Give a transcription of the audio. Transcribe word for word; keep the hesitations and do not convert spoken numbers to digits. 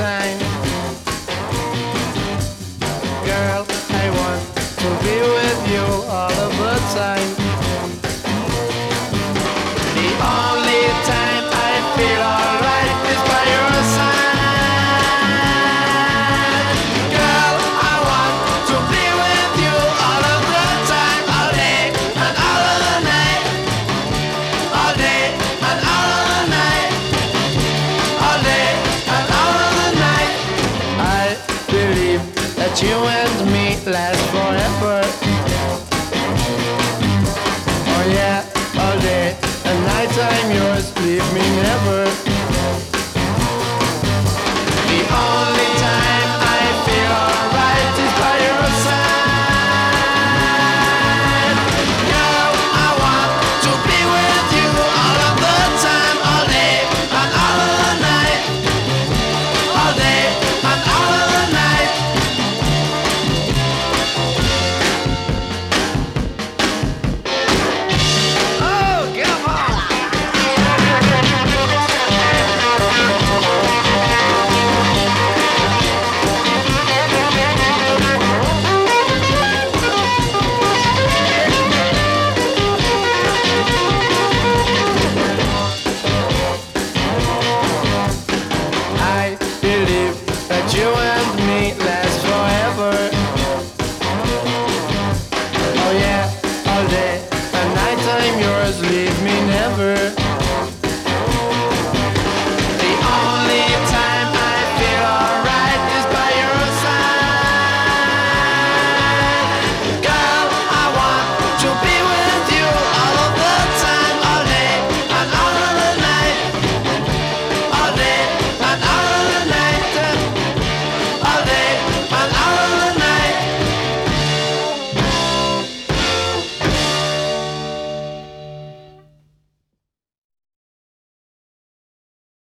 time. Girl, I want to be with you all of the time. The only time I feel alright is by your side. Girl, I want to be with you all of the time, all day and all of the night. All day and all of the night. All day and all of the night. I believe that you and me last forever.